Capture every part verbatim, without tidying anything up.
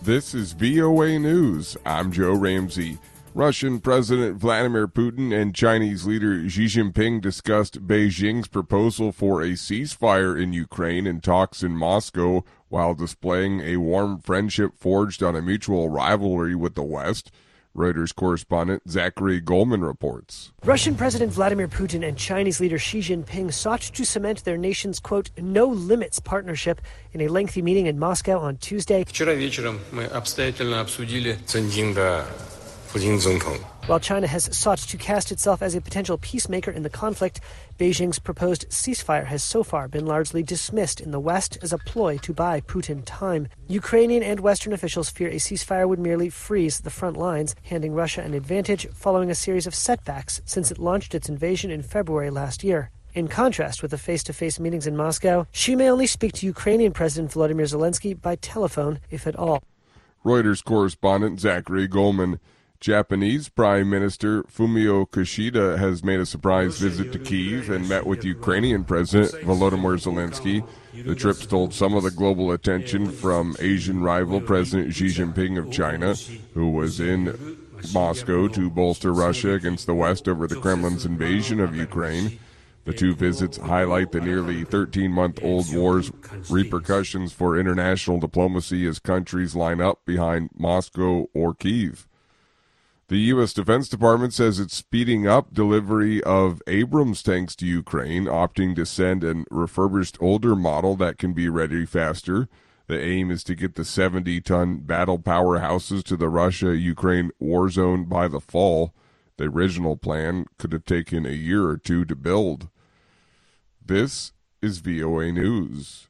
This is V O A News. I'm Joe Ramsey. Russian President Vladimir Putin and Chinese leader Xi Jinping discussed Beijing's proposal for a ceasefire in Ukraine in talks in Moscow while displaying a warm friendship forged on a mutual rivalry with the West. Reuters correspondent Zachary Goldman reports. Russian President Vladimir Putin and Chinese leader Xi Jinping sought to cement their nation's, quote, no-limits partnership in a lengthy meeting in Moscow on Tuesday. Вчера вечером мы обстоятельно обсудили Цзиньпина Путин总统. While China has sought to cast itself as a potential peacemaker in the conflict, Beijing's proposed ceasefire has so far been largely dismissed in the West as a ploy to buy Putin time. Ukrainian and Western officials fear a ceasefire would merely freeze the front lines, handing Russia an advantage following a series of setbacks since it launched its invasion in February last year. In contrast with the face-to-face meetings in Moscow, Xi may only speak to Ukrainian President Volodymyr Zelensky by telephone, if at all. Reuters correspondent Zachary Goldman. Japanese Prime Minister Fumio Kishida has made a surprise visit to Kyiv and met with Ukrainian President Volodymyr Zelensky. The trip stole some of the global attention from Asian rival President Xi Jinping of China, who was in Moscow to bolster Russia against the West over the Kremlin's invasion of Ukraine. The two visits highlight the nearly thirteen-month-old war's repercussions for international diplomacy as countries line up behind Moscow or Kyiv. The U S Defense Department says it's speeding up delivery of Abrams tanks to Ukraine, opting to send an refurbished older model that can be ready faster. The aim is to get the seventy-ton battle powerhouses to the Russia-Ukraine war zone by the fall. The original plan could have taken a year or two to build. This is V O A News.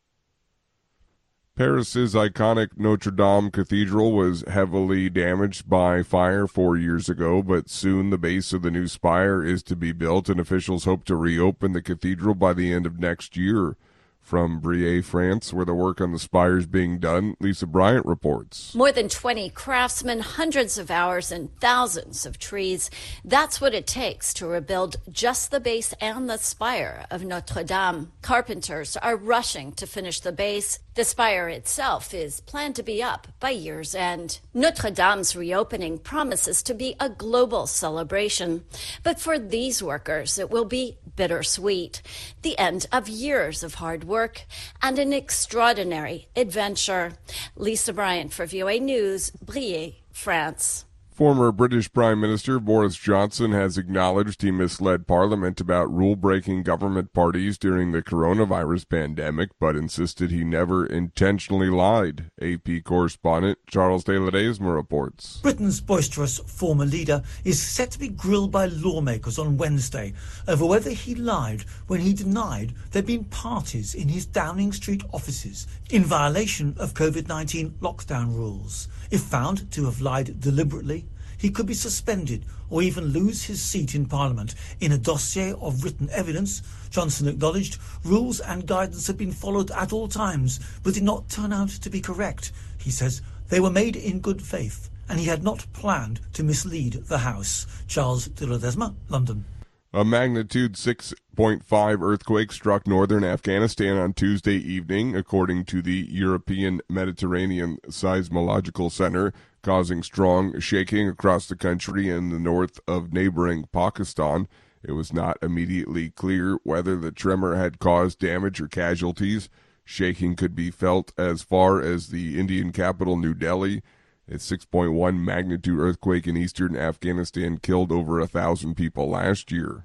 Paris's iconic Notre Dame Cathedral was heavily damaged by fire four years ago, but soon the base of the new spire is to be built, and officials hope to reopen the cathedral by the end of next year. From Briey, France, where the work on the spire is being done, Lisa Bryant reports. More than twenty craftsmen, hundreds of hours, and thousands of trees. That's what it takes to rebuild just the base and the spire of Notre Dame. Carpenters are rushing to finish the base. The spire itself is planned to be up by year's end. Notre Dame's reopening promises to be a global celebration. But for these workers, it will be bittersweet. The end of years of hard work and an extraordinary adventure. Lisa Bryant for V O A News, Briey, France. Former British Prime Minister Boris Johnson has acknowledged he misled Parliament about rule-breaking government parties during the coronavirus pandemic, but insisted he never intentionally lied. A P correspondent Charles Taylor-Desma reports. Britain's boisterous former leader is set to be grilled by lawmakers on Wednesday over whether he lied when he denied there'd been parties in his Downing Street offices in violation of COVID nineteen lockdown rules. If found to have lied deliberately, he could be suspended or even lose his seat in Parliament. In a dossier of written evidence, Johnson acknowledged rules and guidance had been followed at all times, but did not turn out to be correct. He says they were made in good faith, and he had not planned to mislead the House. Charles Taylor-Desma, London. A magnitude six point five earthquake struck northern Afghanistan on Tuesday evening, according to the European Mediterranean Seismological Center, causing strong shaking across the country and the north of neighboring Pakistan. It was not immediately clear whether the tremor had caused damage or casualties. Shaking could be felt as far as the Indian capital, New Delhi. A six point one magnitude earthquake in eastern Afghanistan killed over a thousand people last year.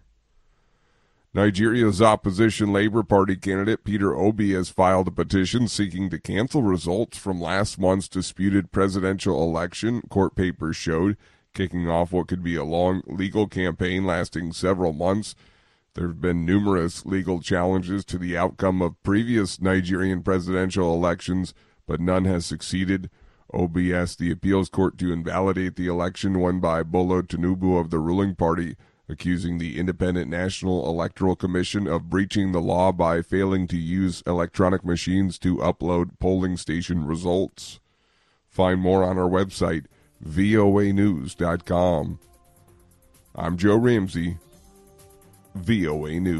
Nigeria's opposition Labour Party candidate Peter Obi has filed a petition seeking to cancel results from last month's disputed presidential election, court papers showed, kicking off what could be a long legal campaign lasting several months. There have been numerous legal challenges to the outcome of previous Nigerian presidential elections, but none has succeeded. Obi asked the appeals court to invalidate the election won by Bolo Tinubu of the ruling party, accusing the Independent National Electoral Commission of breaching the law by failing to use electronic machines to upload polling station results. Find more on our website, V O A news dot com. I'm Joe Ramsey, V O A News.